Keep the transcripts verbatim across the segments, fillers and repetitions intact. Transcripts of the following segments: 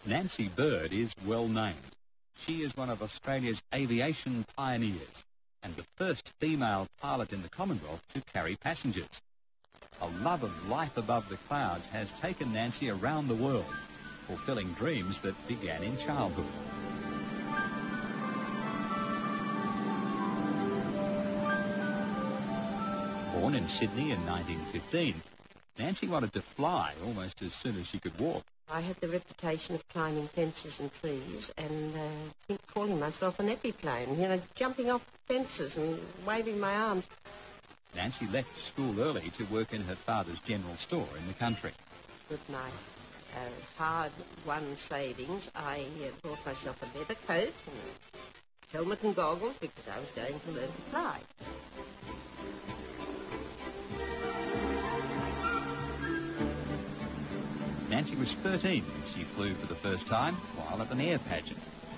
Nancy Bird is well named. She is one of Australia's aviation pioneers and the first female pilot in the Commonwealth to carry passengers. A love of life above the clouds has taken Nancy around the world, fulfilling dreams that began in childhood. Born in Sydney in nineteen fifteen, Nancy wanted to fly almost as soon as she could walk. I had the reputation of climbing fences and trees and uh, think calling myself an epiplane, you know, jumping off fences and waving my arms. Nancy left school early to work in her father's general store in the country. With my uh, hard-won savings, I uh, bought myself a leather coat and a helmet and goggles because I was going to learn to fly. Nancy was thirteen when she flew for the first time while at an air pageant.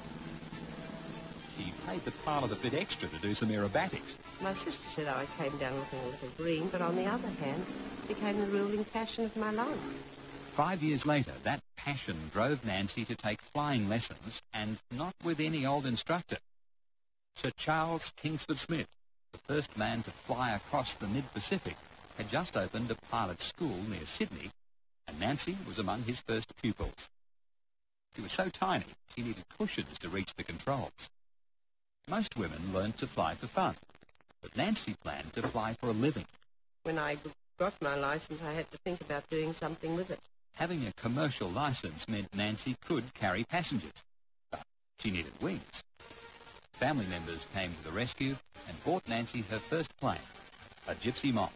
She paid the pilot a bit extra to do some aerobatics. My sister said I came down looking a little green, but on the other hand, it became the ruling passion of my life. Five years later, that passion drove Nancy to take flying lessons, and not with any old instructor. Sir Charles Kingsford Smith, the first man to fly across the mid-Pacific, had just opened a pilot school near Sydney, and Nancy was among his first pupils. She was so tiny, she needed cushions to reach the controls. Most women learned to fly for fun, but Nancy planned to fly for a living. When I got my license, I had to think about doing something with it. Having a commercial license meant Nancy could carry passengers, but she needed wings. Family members came to the rescue and bought Nancy her first plane, a Gypsy Moth.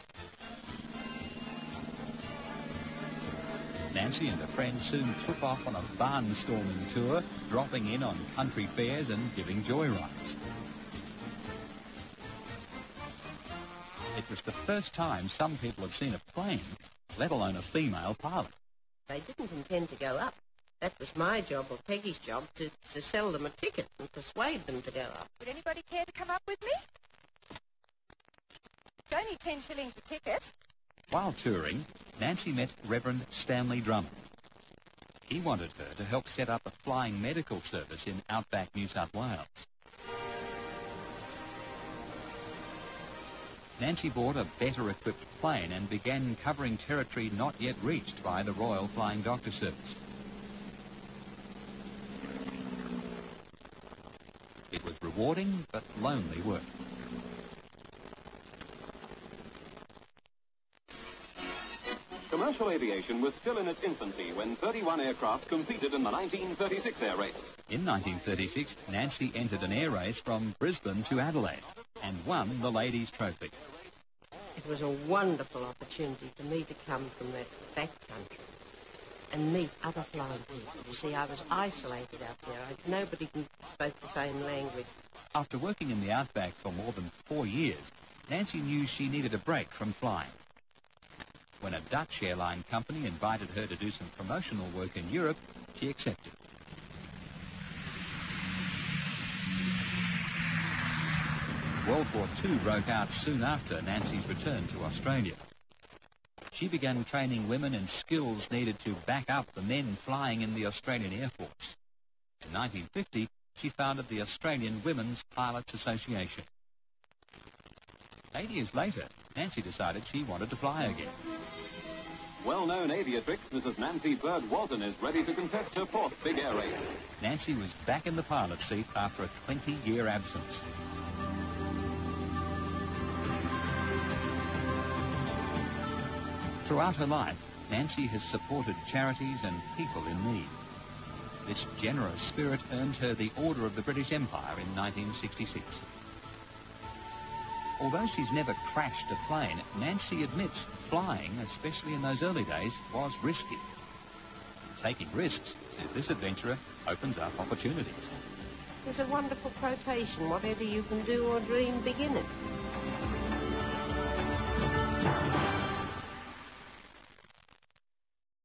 Nancy and her friends soon took off on a barnstorming tour, dropping in on country fairs and giving joyrides. It was the first time some people had seen a plane, let alone a female pilot. They didn't intend to go up. That was my job, or Peggy's job, to, to sell them a ticket and persuade them to go up. Would anybody care to come up with me? It's only ten shillings a ticket. While touring, Nancy met Reverend Stanley Drummond. He wanted her to help set up a flying medical service in outback New South Wales. Nancy bought a better-equipped plane and began covering territory not yet reached by the Royal Flying Doctor Service. It was rewarding but lonely work. Commercial aviation was still in its infancy when thirty-one aircraft competed in the nineteen thirty-six air race. In nineteen thirty-six, Nancy entered an air race from Brisbane to Adelaide and won the Ladies' Trophy. It was a wonderful opportunity for me to come from that back country and meet other flying people. You see, I was isolated out there. I, nobody spoke the same language. After working in the outback for more than four years, Nancy knew she needed a break from flying. When a Dutch airline company invited her to do some promotional work in Europe, she accepted. World War Two broke out soon after Nancy's return to Australia. She began training women in skills needed to back up the men flying in the Australian Air Force. In nineteen fifty, she founded the Australian Women's Pilots Association. Eight years later, Nancy decided she wanted to fly again. Well-known aviatrix Missus Nancy Bird Walton is ready to contest her fourth big air race. Nancy was back in the pilot seat after a twenty-year absence. Throughout her life, Nancy has supported charities and people in need. This generous spirit earned her the Order of the British Empire in nineteen sixty-six. Although she's never crashed a plane, Nancy admits flying, especially in those early days, was risky. Taking risks, says this adventurer, opens up opportunities. There's a wonderful quotation, whatever you can do or dream, begin it.